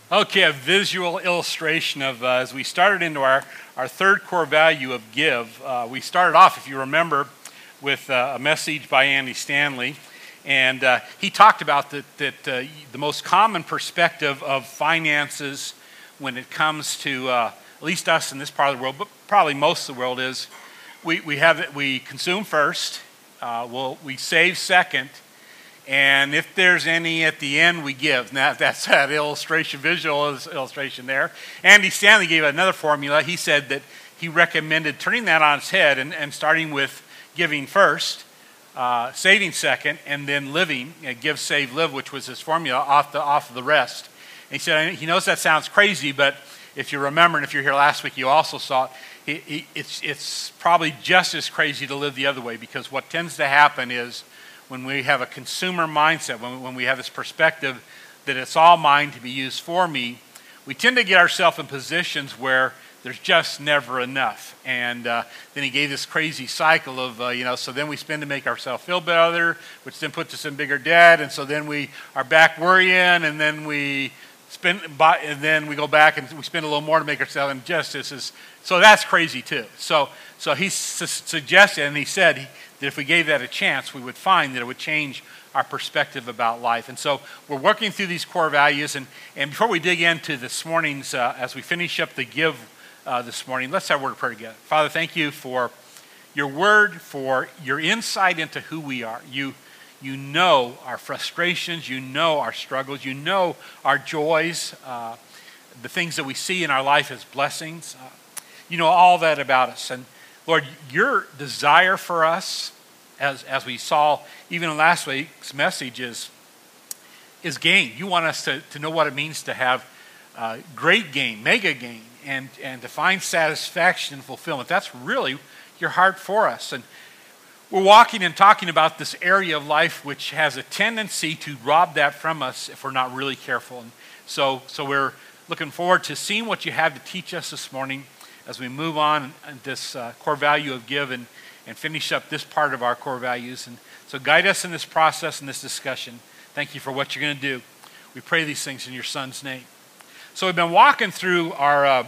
Okay, a visual illustration of as we started into our third core value of give. We started off, if you remember, with a message by Andy Stanley. And he talked about that the most common perspective of finances when it comes to at least us in this part of the world, but probably most of the world, is we consume first, we save second, and if there's any at the end, we give. Now, that's that visual illustration there. Andy Stanley gave another formula. He said that he recommended turning that on its head and starting with giving first, saving second, and then living, give, save, live, which was his formula, off of the rest. And he said he knows that sounds crazy, but if you remember, and if you're here last week, you also saw it. It's probably just as crazy to live the other way, because what tends to happen is when we have a consumer mindset, when we have this perspective that it's all mine to be used for me, we tend to get ourselves in positions where there's just never enough. And then he gave this crazy cycle of, so then we spend to make ourselves feel better, which then puts us in bigger debt. And so then we are back worrying, and then we go back and we spend a little more to make ourselves, and so that's crazy too. So he suggested, and he said that if we gave that a chance, we would find that it would change our perspective about life. And so we're working through these core values, and before we dig into this morning's, as we finish up the give this morning, let's have a word of prayer together. Father, thank you for your word, for your insight into who we are. You know our frustrations, you know our struggles, you know our joys, the things that we see in our life as blessings. You know all that about us. And Lord, your desire for us, as we saw even in last week's message, is gain. You want us to know what it means to have great gain, mega gain, and to find satisfaction and fulfillment. That's really your heart for us. And we're walking and talking about this area of life which has a tendency to rob that from us if we're not really careful. And so we're looking forward to seeing what you have to teach us this morning as we move on in this core value of give and finish up this part of our core values. And so guide us in this process and this discussion. Thank you for what you're going to do. We pray these things in your Son's name. So we've been walking through all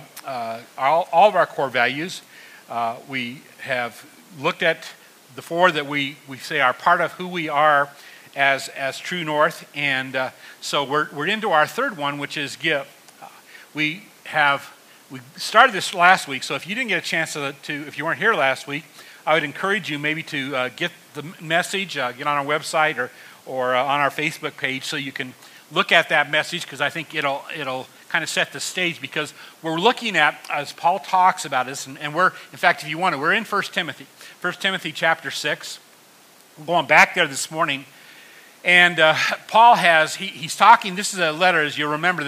of our core values. We have looked at the four that we say are part of who we are as True North. And so we're into our third one, which is give. We started this last week, so if you didn't get a chance if you weren't here last week, I would encourage you maybe to get the message, get on our website or on our Facebook page so you can look at that message, because I think it'll kind of set the stage, because we're looking at, as Paul talks about this, and we're, in fact, if you want to, we're in 1 Timothy chapter 6. We're going back there this morning, and Paul he's talking, this is a letter, as you remember,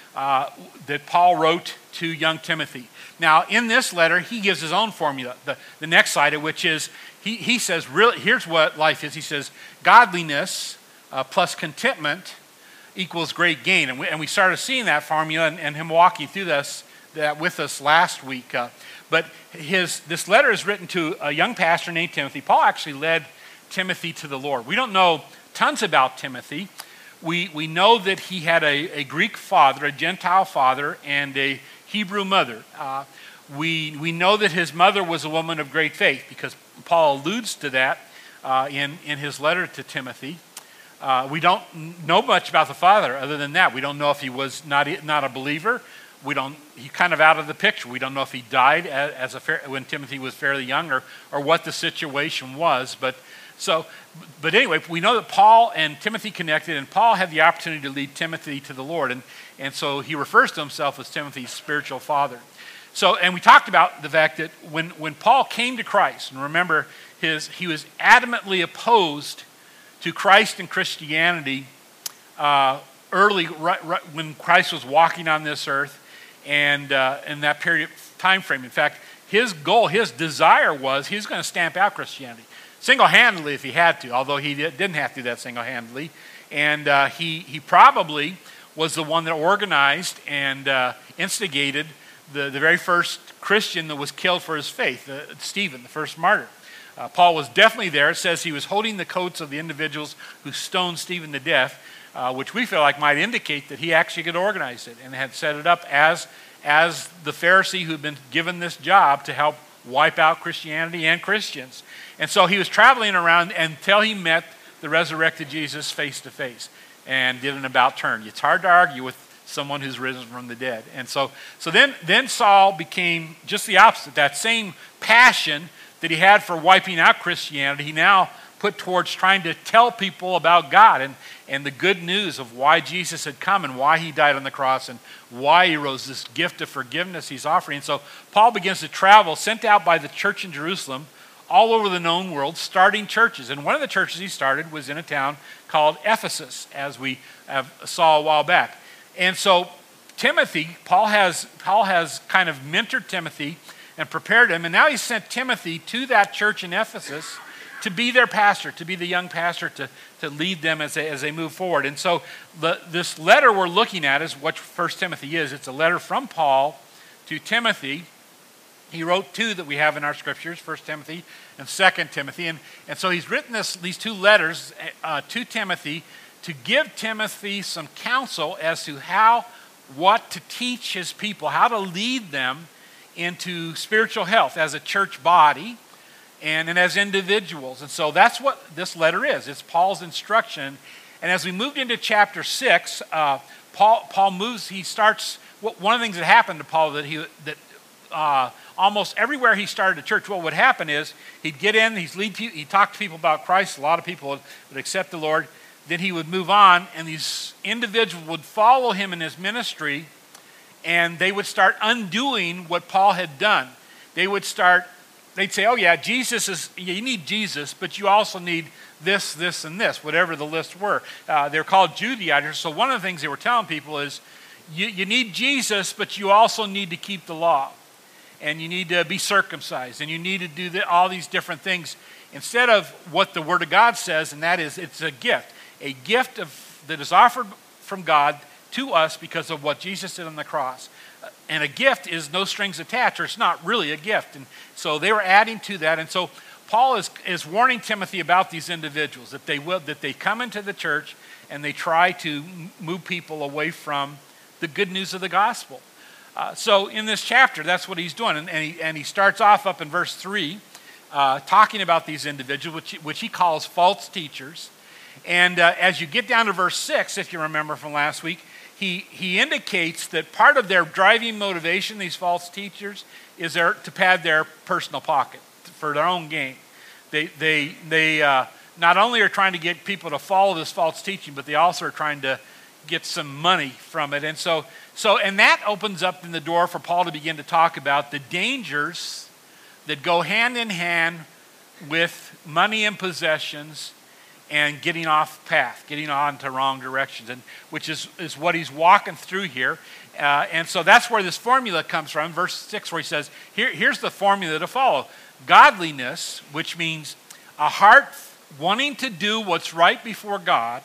that Paul wrote to young Timothy. Now, in this letter, he gives his own formula, the next side of which is, he says, really, here's what life is. He says, godliness plus contentment equals great gain. And we started seeing that formula and him walking through that with us last week. But this letter is written to a young pastor named Timothy. Paul actually led Timothy to the Lord. We don't know tons about Timothy. We know that he had a Greek father, a Gentile father, and a Hebrew mother. We know that his mother was a woman of great faith, because Paul alludes to that in his letter to Timothy. We don't know much about the father other than that. We don't know if he was not a believer. He's kind of out of the picture. We don't know if he died when Timothy was fairly young or what the situation was. But anyway, we know that Paul and Timothy connected, and Paul had the opportunity to lead Timothy to the Lord. And so he refers to himself as Timothy's spiritual father. And we talked about the fact that when Paul came to Christ, and remember, he was adamantly opposed to Christ and Christianity early, right when Christ was walking on this earth, and in that period of time frame. In fact, his goal, his desire was he was going to stamp out Christianity single-handedly if he had to, although he didn't have to do that single-handedly. And he probably was the one that organized and instigated the very first Christian that was killed for his faith, Stephen, the first martyr. Paul was definitely there. It says he was holding the coats of the individuals who stoned Stephen to death, which we feel like might indicate that he actually could organize it and had set it up as the Pharisee who'd been given this job to help wipe out Christianity and Christians. And so he was traveling around until he met the resurrected Jesus face to face and did an about turn. It's hard to argue with someone who's risen from the dead. And so then Saul became just the opposite. That same passion that he had for wiping out Christianity, he now put towards trying to tell people about God and the good news of why Jesus had come and why he died on the cross and why he rose, this gift of forgiveness he's offering. And so Paul begins to travel, sent out by the church in Jerusalem, all over the known world, starting churches. And one of the churches he started was in a town called Ephesus, as we saw a while back. And so Timothy, Paul has kind of mentored Timothy and prepared him, and now he's sent Timothy to that church in Ephesus to be their pastor, to be the young pastor, to lead them as they move forward. And so this letter we're looking at is what 1 Timothy is. It's a letter from Paul to Timothy. He wrote two that we have in our scriptures, 1 Timothy and 2 Timothy. And so he's written these two letters to Timothy to give Timothy some counsel as to what to teach his people, how to lead them into spiritual health as a church body and as individuals. And so that's what this letter is. It's Paul's instruction. And as we moved into chapter 6, Paul moves, he starts, one of the things that happened to Paul that almost everywhere he started a church, what would happen is he'd get in, he'd talk to people about Christ. A lot of people would accept the Lord. Then he would move on, and these individuals would follow him in his ministry, and they would start undoing what Paul had done. They'd say, oh yeah, you need Jesus, but you also need this, this, and this, whatever the lists were. They're called Judaizers. So one of the things they were telling people is, you need Jesus, but you also need to keep the law. And you need to be circumcised, and you need to do all these different things instead of what the Word of God says, and that is it's a gift that is offered from God to us because of what Jesus did on the cross. And a gift is no strings attached, or it's not really a gift. And so they were adding to that. And so Paul is warning Timothy about these individuals, that they come into the church and they try to move people away from the good news of the gospel. So in this chapter, that's what he's doing. And he starts off up in verse 3, talking about these individuals, which he calls false teachers. And as you get down to verse 6, if you remember from last week, he indicates that part of their driving motivation, these false teachers, is to pad their personal pocket for their own gain. They not only are trying to get people to follow this false teaching, but they also are trying to get some money from it. And so that opens up in the door for Paul to begin to talk about the dangers that go hand in hand with money and possessions and getting off path, getting on to wrong directions, and which is what he's walking through here. And so that's where this formula comes from, verse 6, where he says, here's the formula to follow. Godliness, which means a heart wanting to do what's right before God,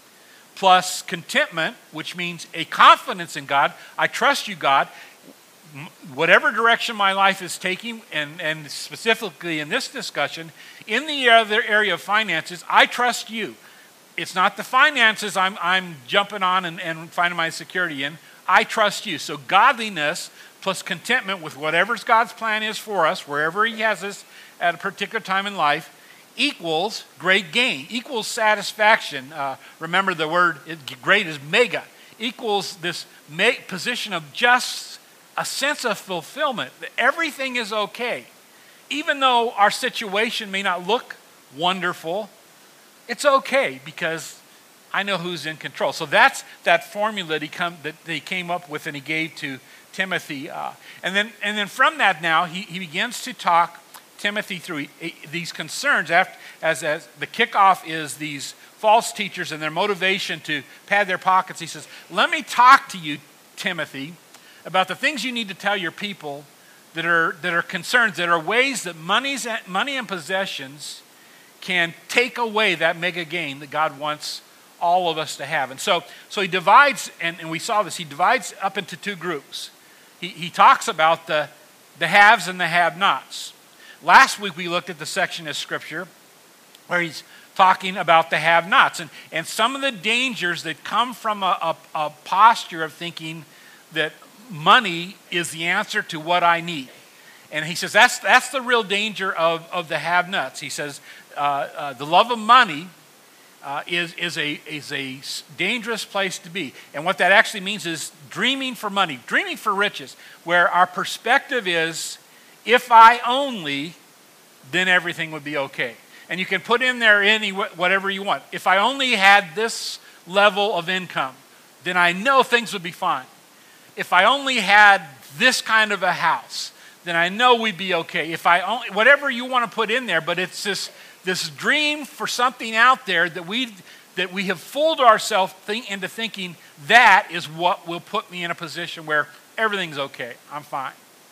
plus contentment, which means a confidence in God. I trust you, God. Whatever direction my life is taking, and specifically in this discussion, in the other area of finances, I trust you. It's not the finances I'm jumping on and finding my security in. I trust you. So godliness plus contentment with whatever God's plan is for us, wherever he has us at a particular time in life, equals great gain, equals satisfaction. Remember the word great is mega, equals this position of just a sense of fulfillment, that everything is okay. Even though our situation may not look wonderful, it's okay because I know who's in control. So that's that formula that he came up with and he gave to Timothy. And then from that now, he begins to talk Timothy through these concerns as the kickoff is these false teachers and their motivation to pad their pockets. He says, let me talk to you, Timothy, about the things you need to tell your people that are concerns, that are ways that money and possessions can take away that mega gain that God wants all of us to have. And so he divides, and we saw this, he divides up into two groups. He talks about the haves and the have-nots. Last week we looked at the section of Scripture where he's talking about the have-nots and some of the dangers that come from a posture of thinking that money is the answer to what I need. And he says that's the real danger of the have-nots. He says the love of money is a dangerous place to be. And what that actually means is dreaming for money, dreaming for riches, where our perspective is, if I only, then everything would be okay. And you can put in there whatever you want. If I only had this level of income, then I know things would be fine. If I only had this kind of a house, then I know we'd be okay. If I only, whatever you want to put in there, but it's this dream for something out there that we have fooled ourselves into thinking that is what will put me in a position where everything's okay. I'm fine.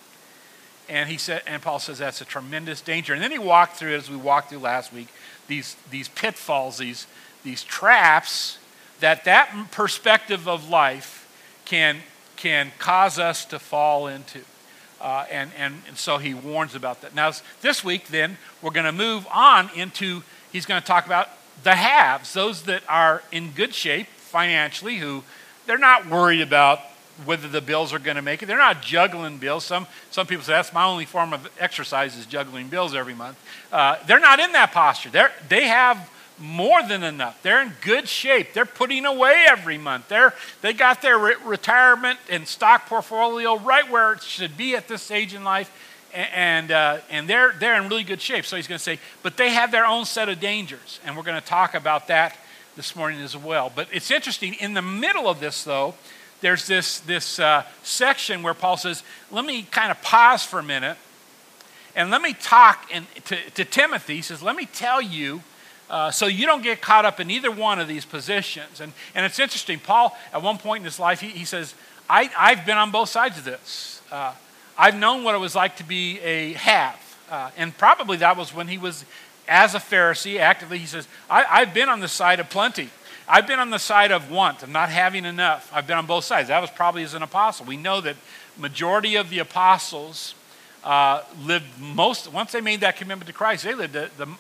And Paul says that's a tremendous danger. And then he walked through, as we walked through last week, these pitfalls, these traps that perspective of life can cause us to fall into. And so he warns about that. Now, this week, then, we're going to move on into, he's going to talk about the haves, those that are in good shape financially, who they're not worried about whether the bills are going to make it. They're not juggling bills. Some people say, that's my only form of exercise is juggling bills every month. They're not in that posture. They have more than enough. They're in good shape. They're putting away every month. They got their retirement and stock portfolio right where it should be at this stage in life, and they're in really good shape. So he's going to say, but they have their own set of dangers, and we're going to talk about that this morning as well. But it's interesting, in the middle of this, though, there's this section where Paul says, let me kind of pause for a minute, and let me talk to Timothy. He says, let me tell you, so you don't get caught up in either one of these positions. And it's interesting. Paul, at one point in his life, he says, I've been on both sides of this. I've known what it was like to be a have. And probably that was when he was, as a Pharisee, actively, he says, I've been on the side of plenty. I've been on the side of want, of not having enough. I've been on both sides. That was probably as an apostle. We know that majority of the apostles lived once they made that commitment to Christ, they lived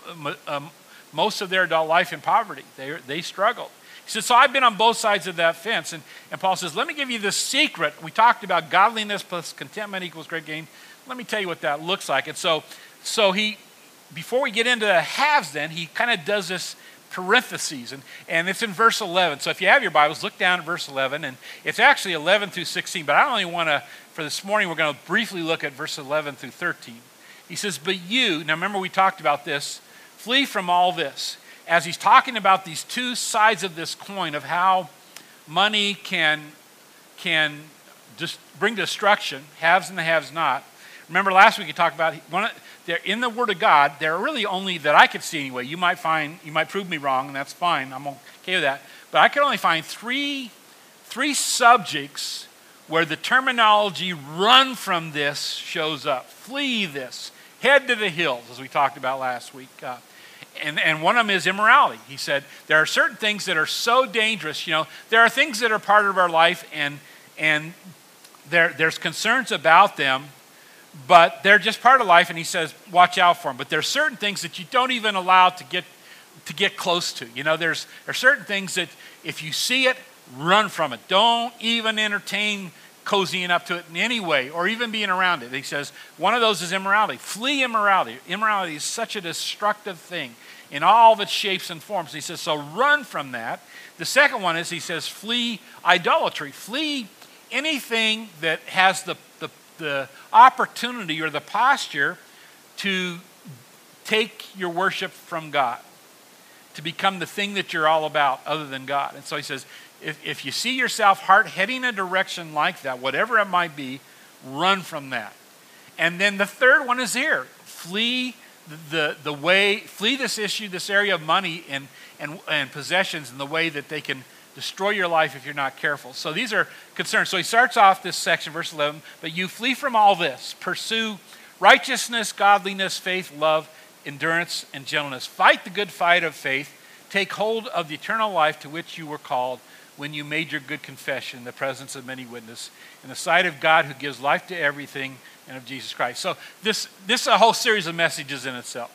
most of their adult life in poverty. They struggled. He says, so I've been on both sides of that fence. And Paul says, let me give you the secret. We talked about godliness plus contentment equals great gain. Let me tell you what that looks like. And so he, before we get into the haves then, he kind of does this parentheses. And it's in verse 11. So if you have your Bibles, look down at verse 11. And it's actually 11 through 16. But I only want to, for this morning, we're going to briefly look at verse 11 through 13. He says, but you, now remember we talked about this, flee from all this. As he's talking about these two sides of this coin of how money can just bring destruction, haves and the haves not. Remember last week he talked about they're in the Word of God. They're really only that I could see anyway. You might prove me wrong, and that's fine. I'm okay with that. But I could only find three subjects where the terminology "run from this" shows up. Flee this. Head to the hills, as we talked about last week. And one of them is immorality. He said there are certain things that are so dangerous. There are things that are part of our life, and there's concerns about them, but they're just part of life. And he says, watch out for them. But there's certain things that you don't even allow to get close to. There are certain things that if you see it, run from it. Don't even entertain cozying up to it in any way or even being around it. He says one of those is immorality. Flee immorality. Immorality is such a destructive thing in all of its shapes and forms. He says, so run from that. The second one is, he says, flee idolatry. Flee anything that has the opportunity or the posture to take your worship from God, to become the thing that you're all about other than God. And so he says, if you see yourself heading a direction like that, whatever it might be, run from that. And then the third one is here. Flee flee this issue, this area of money and possessions in the way that they can destroy your life if you're not careful. So these are concerns. So he starts off this section, verse 11, but you flee from all this. Pursue righteousness, godliness, faith, love, endurance, and gentleness. Fight the good fight of faith. Take hold of the eternal life to which you were called when you made your good confession in the presence of many witnesses, in the sight of God who gives life to everything, and of Jesus Christ. So this is a whole series of messages in itself.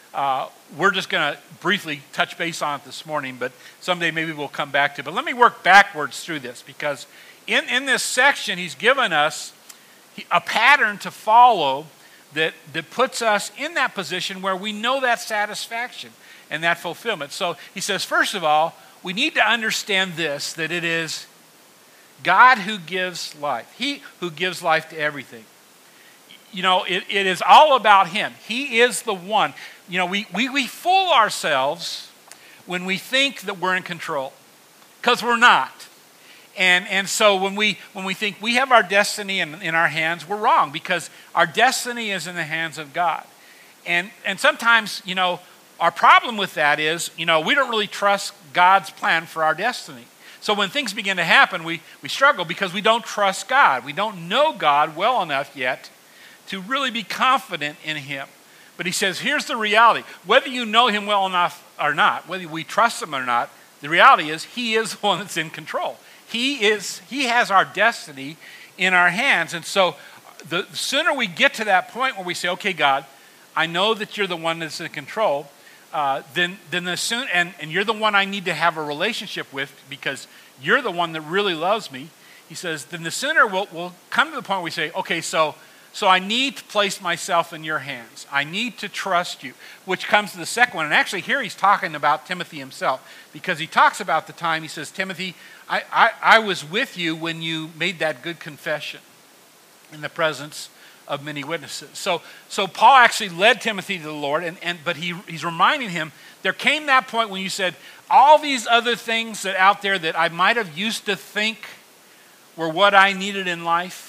We're just going to briefly touch base on it this morning, but someday maybe we'll come back to it. But let me work backwards through this, because in this section, he's given us a pattern to follow that puts us in that position where we know that satisfaction and that fulfillment. So he says, first of all, we need to understand this, that it is God who gives life. He who gives life to everything. You know, it is all about him. He is the one. You know, we fool ourselves when we think that we're in control, because we're not. And so when we think we have our destiny in our hands, we're wrong, because our destiny is in the hands of God. And sometimes, you know, our problem with that is, you know, we don't really trust God's plan for our destiny. So when things begin to happen, we struggle because we don't trust God. We don't know God well enough yet to really be confident in him. But he says, here's the reality. Whether you know him well enough or not, whether we trust him or not, the reality is he is the one that's in control. He has our destiny in our hands. And so the sooner we get to that point where we say, okay, God, I know that you're the one that's in control, then and you're the one I need to have a relationship with, because you're the one that really loves me. He says, then the sooner we'll come to the point where we say, okay, so I need to place myself in your hands. I need to trust you, which comes to the second one. And actually here he's talking about Timothy himself, because he talks about the time, he says, Timothy, I was with you when you made that good confession in the presence of many witnesses. So Paul actually led Timothy to the Lord, but he's reminding him, there came that point when you said, all these other things that out there that I might have used to think were what I needed in life,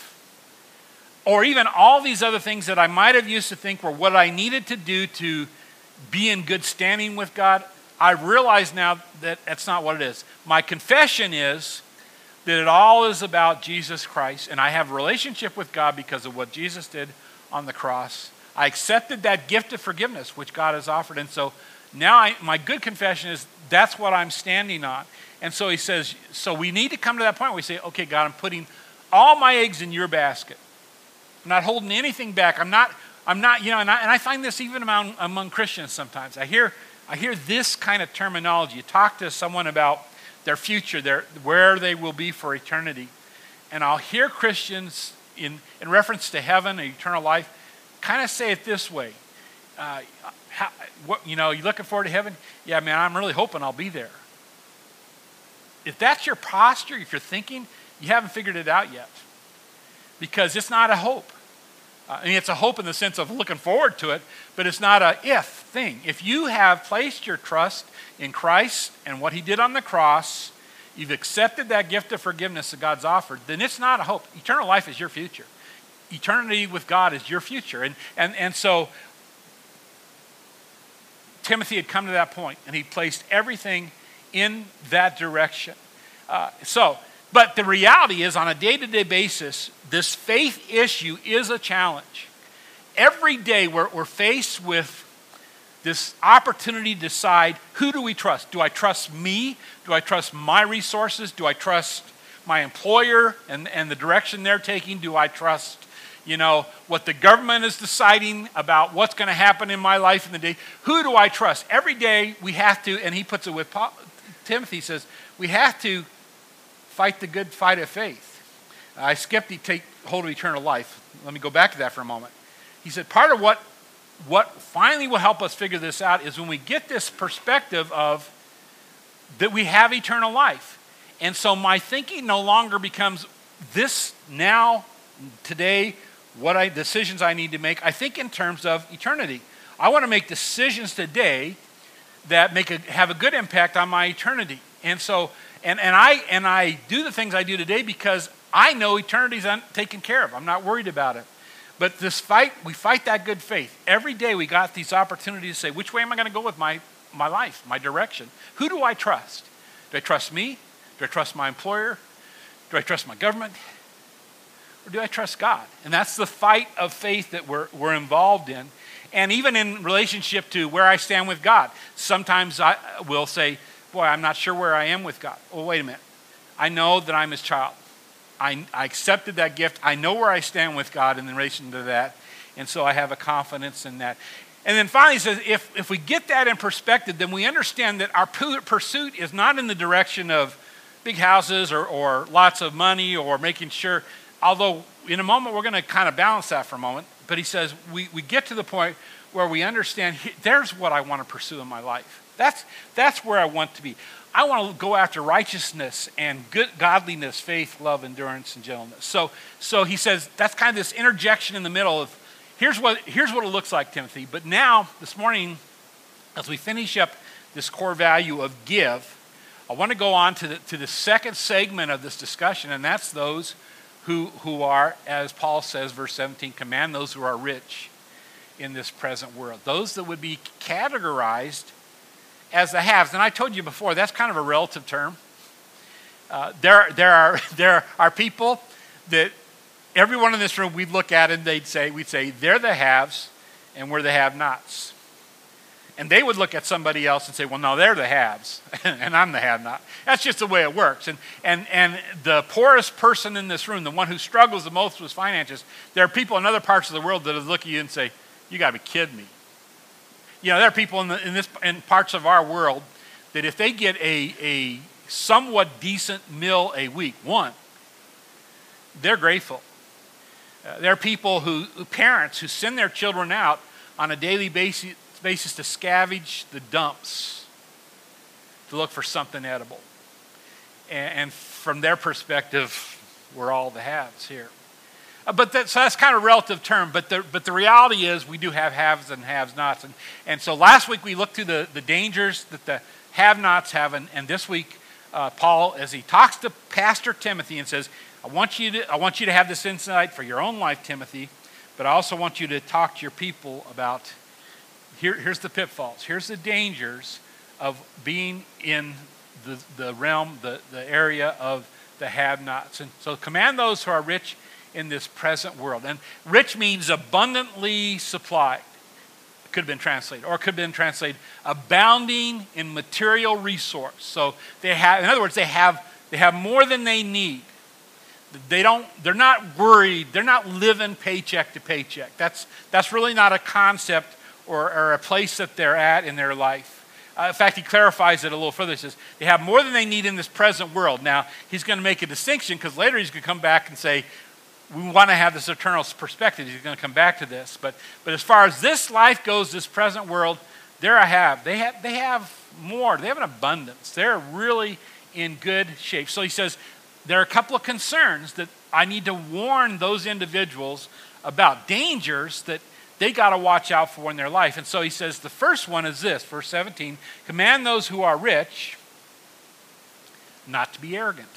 or even all these other things that I might have used to think were what I needed to do to be in good standing with God, I realize now that that's not what it is. My confession is that it all is about Jesus Christ, and I have a relationship with God because of what Jesus did on the cross. I accepted that gift of forgiveness which God has offered, and so now my good confession is that's what I'm standing on. And so he says, so we need to come to that point where we say, okay, God, I'm putting all my eggs in your basket. I'm not holding anything back. I'm not, you know, and I find this even among Christians sometimes. I hear this kind of terminology. You talk to someone about their future, where they will be for eternity. And I'll hear Christians in reference to heaven and eternal life kind of say it this way. You looking forward to heaven? Yeah, man, I'm really hoping I'll be there. If that's your posture, if you're thinking, you haven't figured it out yet. Because it's not a hope. I mean, it's a hope in the sense of looking forward to it, but it's not a if thing. If you have placed your trust in Christ and what he did on the cross, you've accepted that gift of forgiveness that God's offered, then it's not a hope. Eternal life is your future. Eternity with God is your future. And so Timothy had come to that point, and he placed everything in that direction. But the reality is, on a day-to-day basis, this faith issue is a challenge. Every day we're faced with this opportunity to decide, who do we trust? Do I trust me? Do I trust my resources? Do I trust my employer and the direction they're taking? Do I trust, what the government is deciding about what's going to happen in my life in the day? Who do I trust? Every day we have to, and he puts it with Timothy, says, we have to fight the good fight of faith. I skipped the take hold of eternal life. Let me go back to that for a moment. He said part of what finally will help us figure this out is when we get this perspective of that we have eternal life. And so my thinking no longer becomes this now, today, decisions I need to make. I think in terms of eternity. I want to make decisions today that have a good impact on my eternity. And so and I do the things I do today because I know eternity's taken care of. I'm not worried about it. But this fight, we fight that good faith. Every day we got these opportunities to say, which way am I going to go with my life, my direction? Who do I trust? Do I trust me? Do I trust my employer? Do I trust my government? Or do I trust God? And that's the fight of faith that we're involved in. And even in relationship to where I stand with God, sometimes I will say, boy, I'm not sure where I am with God. Well, wait a minute. I know that I'm his child. I accepted that gift. I know where I stand with God in relation to that. And so I have a confidence in that. And then finally he says, if we get that in perspective, then we understand that our pursuit is not in the direction of big houses or lots of money or making sure, although in a moment we're going to kind of balance that for a moment. But he says we get to the point where we understand, there's what I want to pursue in my life. That's where I want to be. I want to go after righteousness and good godliness, faith, love, endurance, and gentleness. So he says that's kind of this interjection in the middle of, here's what it looks like, Timothy. But now, this morning, as we finish up this core value of give, I want to go on to the second segment of this discussion, and that's those who are, as Paul says, verse 17, command those who are rich in this present world. Those that would be categorized as the haves. And I told you before, that's kind of a relative term. There are people that everyone in this room, we'd look at and we'd say, they're the haves and we're the have-nots. And they would look at somebody else and say, well, no, they're the haves and I'm the have-not. That's just the way it works. And the poorest person in this room, the one who struggles the most with finances, there are people in other parts of the world that would look at you and say, you got to be kidding me. You know, there are people in parts of our world that if they get a somewhat decent meal a week, they're grateful. There are people parents who send their children out on a daily basis to scavenge the dumps to look for something edible. And from their perspective, we're all the haves here. So that's kind of a relative term, but the reality is we do have haves and have-nots. And so last week we looked through the dangers that the have-nots have, and this week Paul, as he talks to Pastor Timothy and says, I want you to have this insight for your own life, Timothy, but I also want you to talk to your people about, here's the pitfalls, here's the dangers of being in the realm, the area of the have-nots. And so command those who are rich in this present world. And rich means abundantly supplied. It could have been translated, or it could have been translated abounding in material resource. So in other words, they have more than they need. They're not worried, they're not living paycheck to paycheck. That's really not a concept or a place that they're at in their life. In fact, he clarifies it a little further. He says, they have more than they need in this present world. Now, he's going to make a distinction because later he's going to come back and say, we want to have this eternal perspective. He's going to come back to this. But as far as this life goes, this present world, there I have. They have more. They have an abundance. They're really in good shape. So he says, there are a couple of concerns that I need to warn those individuals about, dangers that they got to watch out for in their life. And so he says the first one is this, verse 17, command those who are rich not to be arrogant.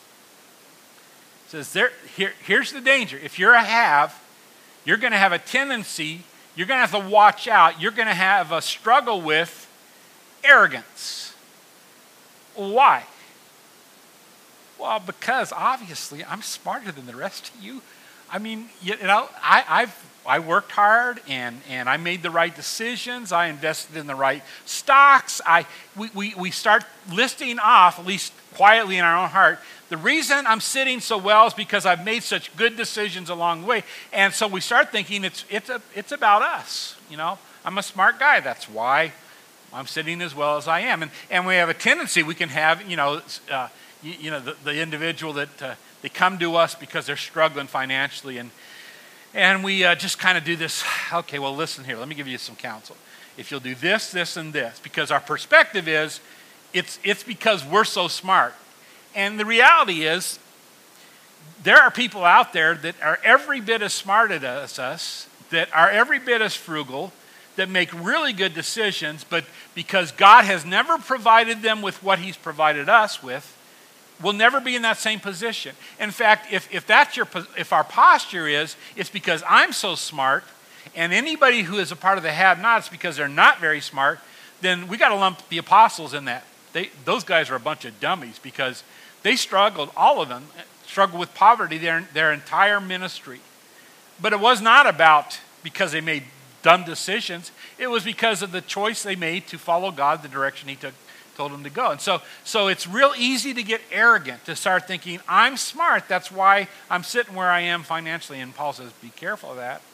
It says here's the danger. If you're a have, you're going to have a tendency, you're going to have to watch out, you're going to have a struggle with arrogance. Why? Well, because obviously I'm smarter than the rest of you. I mean, I worked hard and I made the right decisions. I invested in the right stocks. We start listing off, at least quietly in our own heart, the reason I'm sitting so well is because I've made such good decisions along the way. And so we start thinking it's about us. You know, I'm a smart guy. That's why I'm sitting as well as I am. And we have a tendency, we can have, the individual that they come to us because they're struggling financially, and we just kind of do this. Okay, well, listen here. Let me give you some counsel. If you'll do this, this, and this, because our perspective is, it's because we're so smart. And the reality is, there are people out there that are every bit as smart as us, that are every bit as frugal, that make really good decisions, but because God has never provided them with what He's provided us with, we'll never be in that same position. In fact, if our posture is, it's because I'm so smart, and anybody who is a part of the have-nots because they're not very smart, then we got to lump the apostles in that. Those guys are a bunch of dummies because they struggled, all of them, struggled with poverty their entire ministry. But it was not about because they made dumb decisions. It was because of the choice they made to follow God the direction He told them to go. And so it's real easy to get arrogant, to start thinking, I'm smart, that's why I'm sitting where I am financially. And Paul says, be careful of that.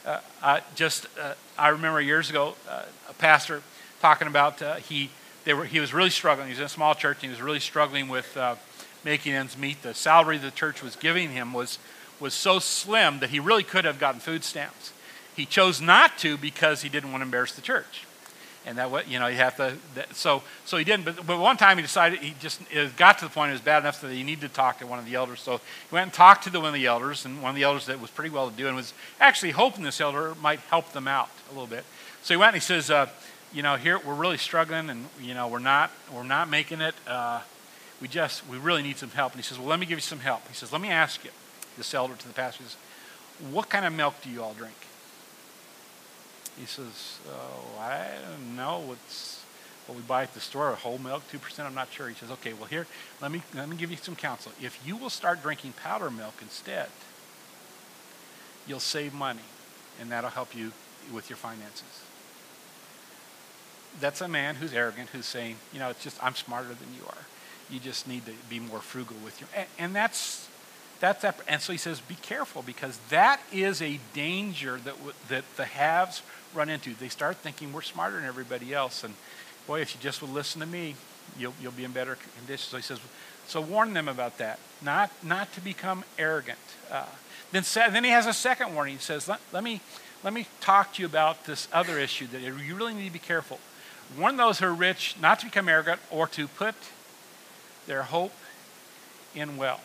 I remember years ago, a pastor talking about he was really struggling. He was in a small church, and he was really struggling with making ends meet. The salary the church was giving him was so slim that he really could have gotten food stamps. He chose not to because he didn't want to embarrass the church. And that what you have to. So he didn't. But one time he decided it got to the point it was bad enough that he needed to talk to one of the elders. So he went and talked to one of the elders, and one of the elders that was pretty well to do, and was actually hoping this elder might help them out a little bit. So he went and he says, here we're really struggling, and we're not making it. We really need some help. And he says, well, let me give you some help. He says, let me ask you, this elder to the pastor, he says, what kind of milk do you all drink? He says, I don't know. What's what we buy at the store, whole milk, 2%, I'm not sure. He says, okay, well here, let me give you some counsel. If you will start drinking powder milk instead, you'll save money, and that'll help you with your finances. That's a man who's arrogant, who's saying, it's just, I'm smarter than you are. You just need to be more frugal with your, and that's that. And so he says, be careful, because that is a danger that the haves run into. They start thinking we're smarter than everybody else, and boy, if you just would listen to me, you'll be in better conditions. So he says, so warn them about that, not to become arrogant. Then he has a second warning. He says, let me talk to you about this other issue that you really need to be careful. Warn those who are rich not to become arrogant or to put their hope in wealth.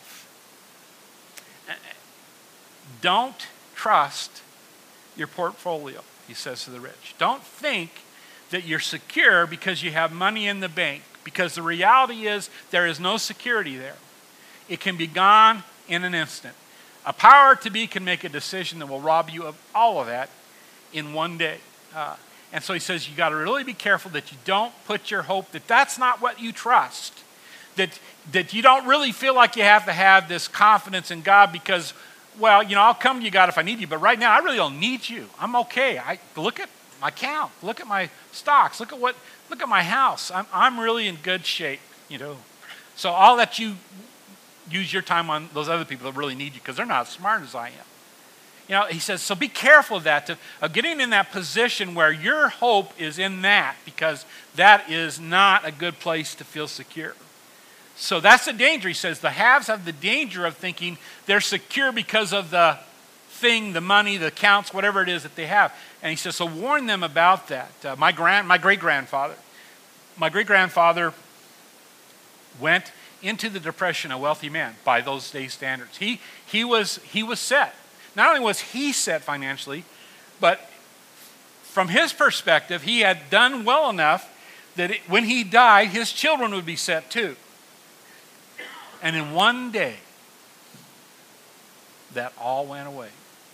Don't trust your portfolio, he says to the rich. Don't think that you're secure because you have money in the bank, because the reality is there is no security there. It can be gone in an instant. A power to be can make a decision that will rob you of all of that in one day. And so he says you got to really be careful that you don't put your hope, that's not what you trust. That you don't really feel like you have to have this confidence in God because, well, I'll come to you, God, if I need you, but right now I really don't need you. I'm okay. Look at my account. Look at my stocks. Look at my house. I'm really in good shape, So I'll let you use your time on those other people that really need you because they're not as smart as I am. He says, so be careful of that, of getting in that position where your hope is in that, because that is not a good place to feel secure. So that's the danger. He says the haves have the danger of thinking they're secure because of the thing, the money, the accounts, whatever it is that they have. And he says, so warn them about that. My great-grandfather went into the Depression a wealthy man by those days' standards. He was set. Not only was he set financially, but from his perspective, he had done well enough that when he died, his children would be set too. And in one day, that all went away.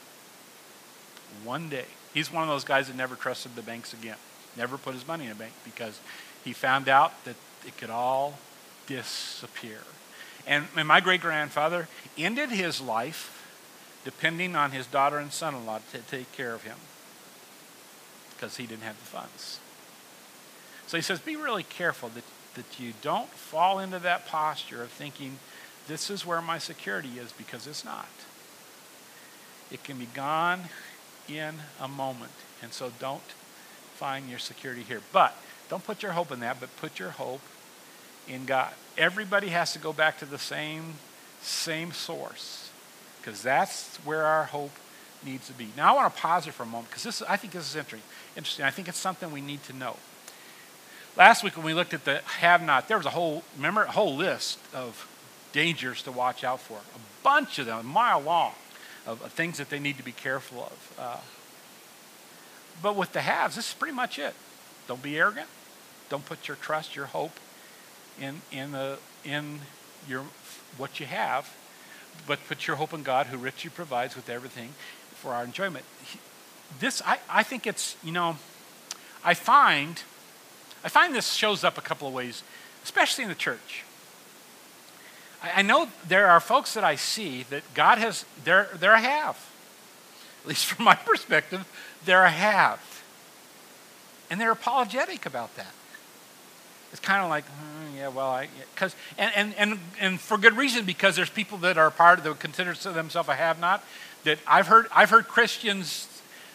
One day. He's one of those guys that never trusted the banks again. Never put his money in a bank because he found out that it could all disappear. And my great-grandfather ended his life depending on his daughter and son-in-law to take care of him because he didn't have the funds. So he says, be really careful that you don't fall into that posture of thinking, this is where my security is, because it's not. It can be gone in a moment. And so don't find your security here. But don't put your hope in that, but put your hope in God. Everybody has to go back to the same source, because that's where our hope needs to be. Now I want to pause here for a moment, because I think this is interesting. I think it's something we need to know. Last week when we looked at the have-not, there was a whole list of dangers to watch out for. A bunch of them, a mile long, of things that they need to be careful of. But with the haves, this is pretty much it. Don't be arrogant. Don't put your trust, your hope in your what you have, but put your hope in God, who richly provides with everything for our enjoyment. I think it's, I find this shows up a couple of ways, especially in the church. I know there are folks that I see that God has, they're a have. At least from my perspective, they're a have. And they're apologetic about that. It's kind of like, because and for good reason, because there's people that are that consider themselves a have-not. That I've heard Christians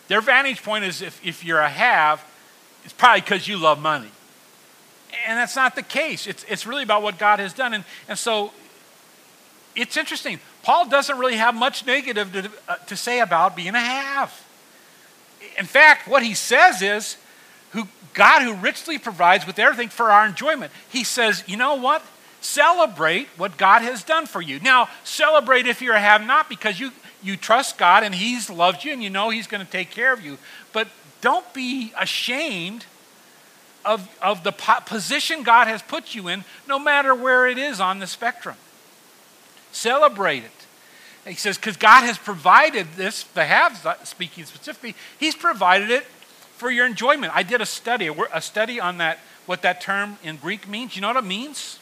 Their vantage point is if you're a have, it's probably because you love money. And that's not the case. It's really about what God has done. And so it's interesting. Paul doesn't really have much negative to say about being a have. In fact, what he says is, God who richly provides with everything for our enjoyment. He says, you know what? Celebrate what God has done for you. Now, celebrate if you're a have-not, because you trust God and he's loved you and you know he's going to take care of you. But don't be ashamed of the position God has put you in, no matter where it is on the spectrum. Celebrate it. He says, because God has provided this, the haves, speaking specifically, he's provided it for your enjoyment. I did a study on that, what that term in Greek means. You know what it means?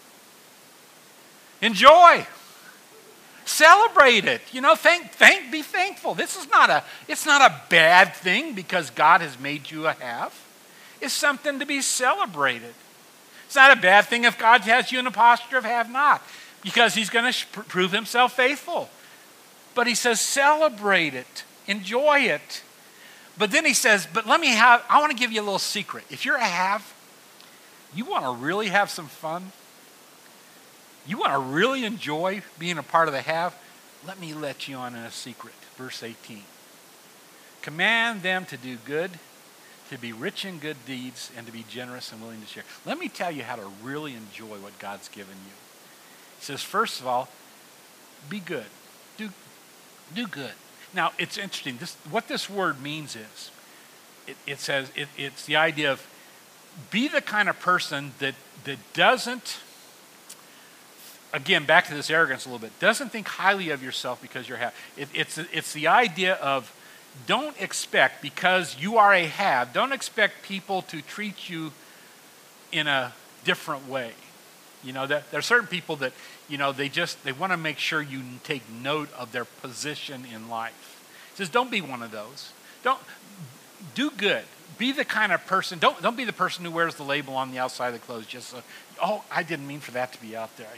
Enjoy. Celebrate it. You know, be thankful. It's not a bad thing because God has made you a have. It's something to be celebrated. It's not a bad thing if God has you in a posture of have not, because he's going to prove himself faithful. But he says, celebrate it. Enjoy it. But then he says, I want to give you a little secret. If you're a have, you want to really have some fun, you want to really enjoy being a part of the have, let me let you on in a secret. Verse 18. Command them to do good, to be rich in good deeds, and to be generous and willing to share. Let me tell you how to really enjoy what God's given you. He says, first of all, be good. Do good. Now, it's interesting. What this word means is, it says, it's the idea of be the kind of person that doesn't, again, back to this arrogance a little bit, doesn't think highly of yourself because you're have. It's the idea of don't expect, because you are a have, don't expect people to treat you in a different way. You know, there are certain people that, you know, they want to make sure you take note of their position in life. He says, don't be one of those. Do good. Be the kind of person, don't be the person who wears the label on the outside of the clothes just so, oh, I didn't mean for that to be out there.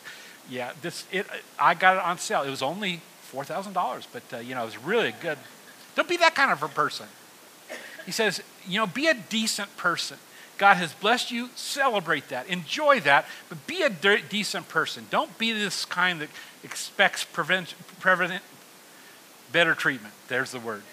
I got it on sale. It was only $4,000, but you know, it was really good. Don't be that kind of a person. He says, you know, be a decent person. God has blessed you, celebrate that, enjoy that, but be a decent person. Don't be this kind that expects better treatment. There's the word.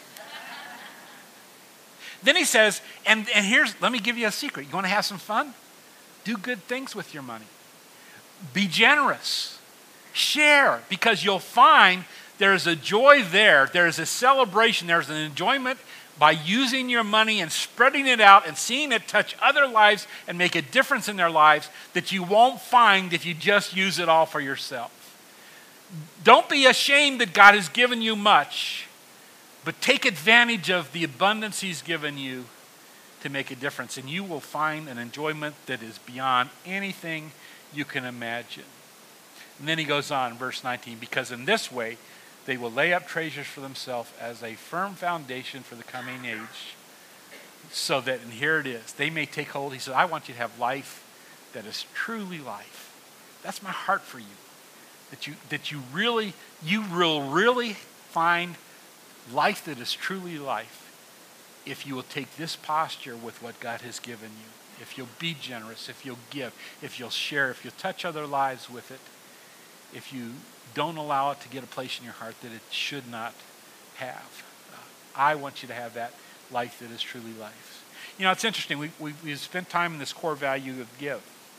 Then he says, and let me give you a secret. You want to have some fun? Do good things with your money. Be generous. Share, because you'll find there's a joy there. There's a celebration. There's an enjoyment by using your money and spreading it out and seeing it touch other lives and make a difference in their lives that you won't find if you just use it all for yourself. Don't be ashamed that God has given you much, but take advantage of the abundance he's given you to make a difference. And you will find an enjoyment that is beyond anything you can imagine. And then he goes on, verse 19, because in this way they will lay up treasures for themselves as a firm foundation for the coming age, so that, and here it is, they may take hold. He said, I want you to have life that is truly life. That's my heart for you. That you will really find life that is truly life if you will take this posture with what God has given you. If you'll be generous, if you'll give, if you'll share, if you'll touch other lives with it, if you don't allow it to get a place in your heart that it should not have. I want you to have that life that is truly life. You know, it's interesting. We've spent time in this core value of give.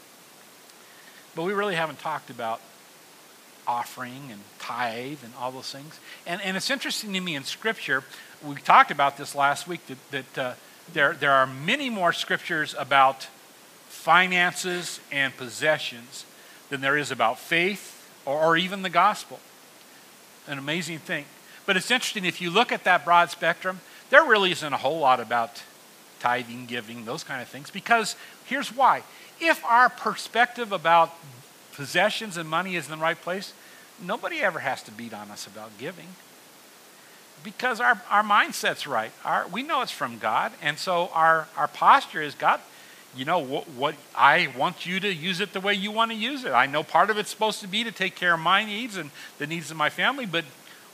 But we really haven't talked about offering and tithe and all those things. And it's interesting to me in Scripture, we talked about this last week, that there are many more scriptures about finances and possessions than there is about faith or even the gospel. An amazing thing. But it's interesting, if you look at that broad spectrum, there really isn't a whole lot about tithing, giving, those kind of things, because here's why. If our perspective about possessions and money is in the right place, nobody ever has to beat on us about giving, because our mindset's right. We know it's from God, and so our posture is, God, you know what, I want you to use it the way you want to use it. I know part of it's supposed to be to take care of my needs and the needs of my family, but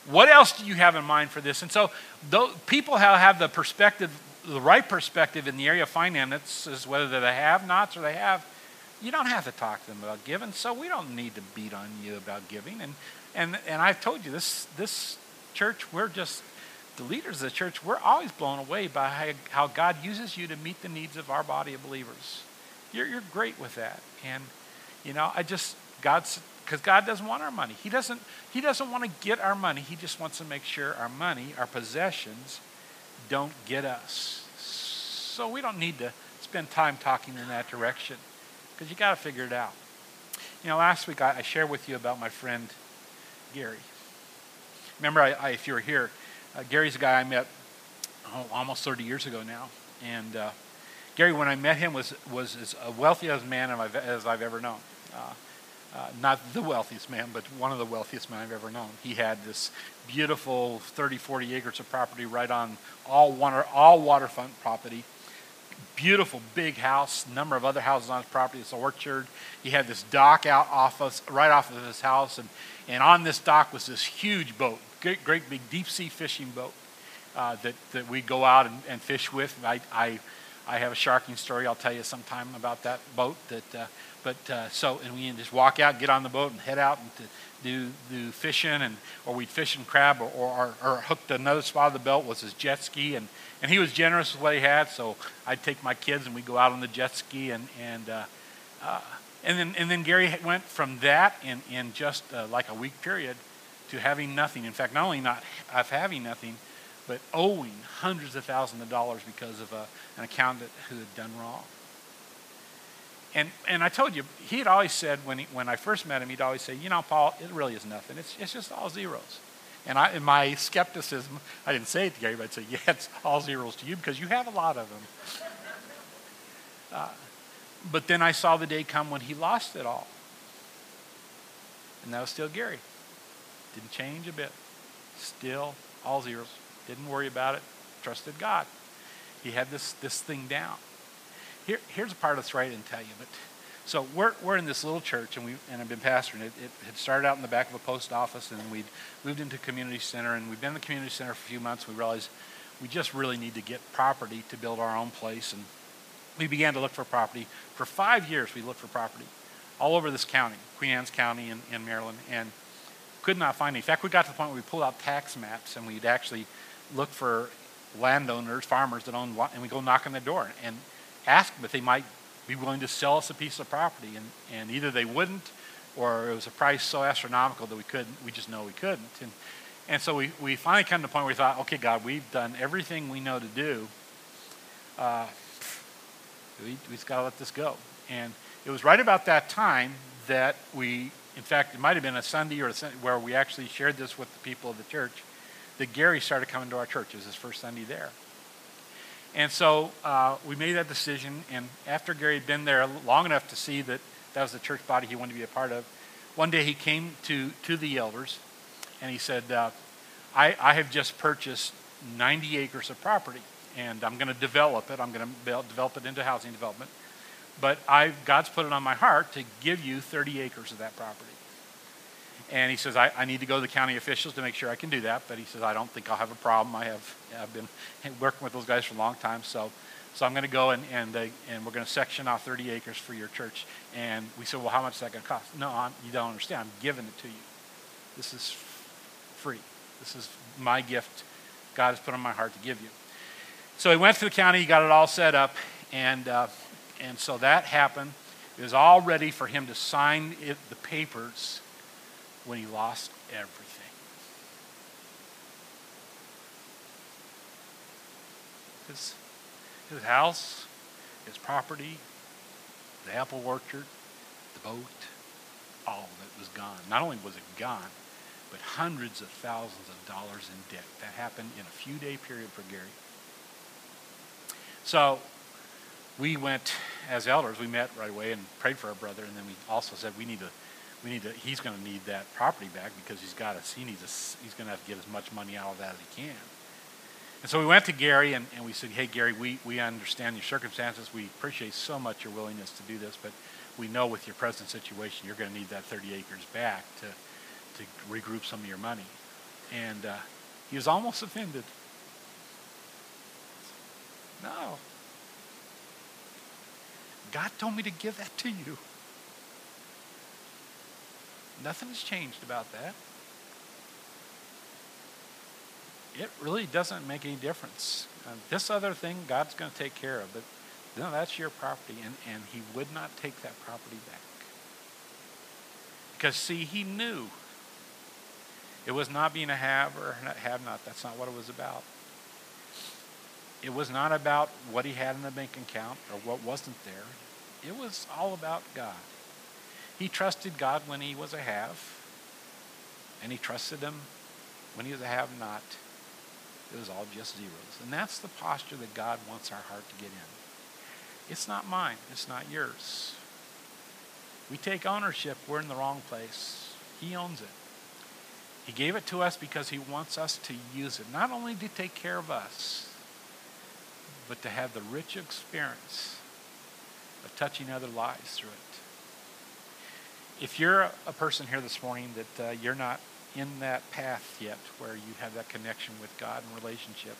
what else do you have in mind for this? And so people have the perspective, the right perspective in the area of finances, whether they're the have-nots or they have, you don't have to talk to them about giving, so we don't need to beat on you about giving. And I've told you, this church, we're just, the leaders of the church, we're always blown away by how God uses you to meet the needs of our body of believers. You're great with that. And, because God doesn't want our money. He doesn't want to get our money. He just wants to make sure our money, our possessions, don't get us. So we don't need to spend time talking in that direction, because you got to figure it out. Last week I shared with you about my friend Gary. Remember, if you were here, Gary's a guy I met almost 30 years ago now. And Gary, when I met him, was as wealthy as man as I've ever known. Not the wealthiest man, but one of the wealthiest men I've ever known. He had this beautiful 30, 40 acres of property right on all waterfront property. Beautiful big house, number of other houses on his property, this orchard. He had this dock right off of his house, and on this dock was this huge boat, great big deep sea fishing boat that we go out and fish with. I have a sharking story I'll tell you sometime about that boat. And we just walk out, get on the boat, and head out and to do fishing, or we'd fish and crab, or hooked another spot of the belt was his jet ski, and he was generous with what he had. So I'd take my kids and we'd go out on the jet ski, and then Gary went from that in just like a week period to having nothing. In fact, not only not having nothing, but owing hundreds of thousands of dollars because of an accountant who had done wrong. And I told you, he had always said, when I first met him, he'd always say, Paul, it really is nothing. It's just all zeros. And in my skepticism, I didn't say it to Gary, but I'd say, yeah, it's all zeros to you because you have a lot of them. But then I saw the day come when he lost it all. And that was still Gary. Didn't change a bit. Still all zeros. Didn't worry about it. Trusted God. He had this thing down. Here's a part that's right I didn't tell you. But so we're in this little church, and I've been pastoring. It had started out in the back of a post office, and we'd moved into a community center, and we've been in the community center for a few months. We realized we just really need to get property to build our own place, and we began to look for property. For 5 years, we looked for property all over this county, Queen Anne's County in Maryland, and could not find any. In fact, we got to the point where we pulled out tax maps, and we'd actually look for landowners, farmers that owned, and we go knock on their door and ask them if they might be willing to sell us a piece of property, and either they wouldn't, or it was a price so astronomical that we just know we couldn't. And so we finally come to the point where we thought, okay, God, we've done everything we know to do. We just got to let this go. And it was right about that time that in fact, it might have been a Sunday where we actually shared this with the people of the church, that Gary started coming to our church. It was his first Sunday there. And so we made that decision, and after Gary had been there long enough to see that was the church body he wanted to be a part of, one day he came to the elders, and he said, I have just purchased 90 acres of property, and I'm going to develop it. I'm going to develop it into housing development. But God's put it on my heart to give you 30 acres of that property. And he says, I need to go to the county officials to make sure I can do that. But he says, I don't think I'll have a problem. I've been working with those guys for a long time. So I'm going to go and we're going to section off 30 acres for your church. And we said, well, how much is that going to cost? No, you don't understand. I'm giving it to you. This is free. This is my gift God has put on my heart to give you. So he went to the county. He got it all set up. And so that happened. It was all ready for him to sign the papers when he lost everything. His house, his property, the apple orchard, the boat, all of it was gone. Not only was it gone, but hundreds of thousands of dollars in debt. That happened in a few-day period for Gary. So we went, as elders, we met right away and prayed for our brother, and then we also said he's going to need that property back because he's going to have to get as much money out of that as he can. And so we went to Gary and we said, hey, Gary, we understand your circumstances. We appreciate so much your willingness to do this, but we know with your present situation, you're going to need that 30 acres back to regroup some of your money. And he was almost offended. No. God told me to give that to you. Nothing has changed about that. It really doesn't make any difference. This other thing God's going to take care of, but no, that's your property. And he would not take that property back. Because, see, he knew it was not being a have or have not. That's not what it was about. It was not about what he had in the bank account or what wasn't there. It was all about God. He trusted God when he was a have, and he trusted him when he was a have not. It was all just zeros. And that's the posture that God wants our heart to get in. It's not mine. It's not yours. We take ownership. We're in the wrong place. He owns it. He gave it to us because he wants us to use it. Not only to take care of us, but to have the rich experience of touching other lives through it. If you're a person here this morning that you're not in that path yet where you have that connection with God and relationship,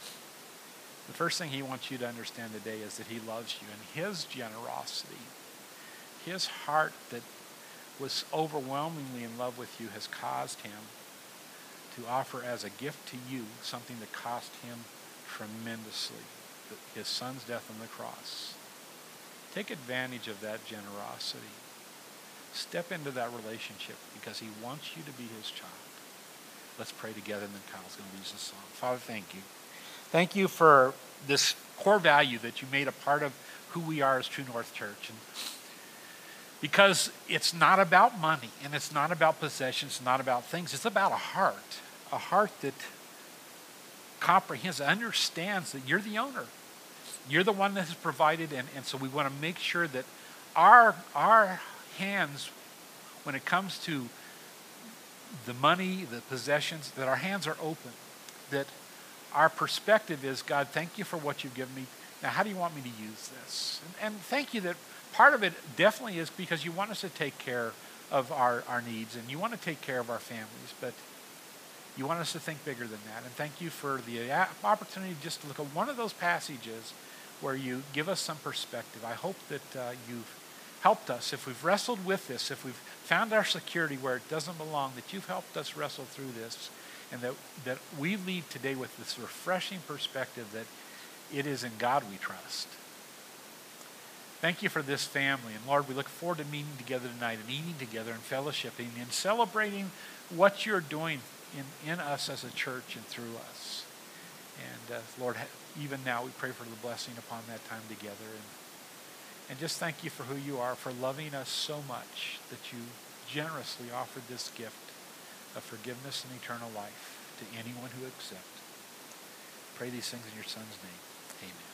the first thing he wants you to understand today is that he loves you, and his generosity, his heart that was overwhelmingly in love with you has caused him to offer as a gift to you something that cost him tremendously, his son's death on the cross. Take advantage of that generosity. Step into that relationship because he wants you to be his child. Let's pray together, and then Kyle's going to lead us a song. Father, thank you. Thank you for this core value that you made a part of who we are as True North Church. And because it's not about money, and it's not about possessions, it's not about things. It's about a heart that comprehends, understands that you're the owner. You're the one that has provided, and so we want to make sure that our hands, when it comes to the money, the possessions, that our hands are open, that our perspective is, God, thank you for what you've given me. Now, how do you want me to use this? And thank you that part of it definitely is because you want us to take care of our needs, and you want to take care of our families, but you want us to think bigger than that. And thank you for the opportunity just to look at one of those passages where you give us some perspective. I hope that you've helped us. If we've wrestled with this, if we've found our security where it doesn't belong, that you've helped us wrestle through this, and that we leave today with this refreshing perspective that it is in God we trust. Thank you for this family. And Lord, we look forward to meeting together tonight and eating together and fellowshipping and celebrating what you're doing in us as a church and through us. And Lord, even now we pray for the blessing upon that time together. And just thank you for who you are, for loving us so much that you generously offered this gift of forgiveness and eternal life to anyone who accepts. Pray these things in your Son's name. Amen.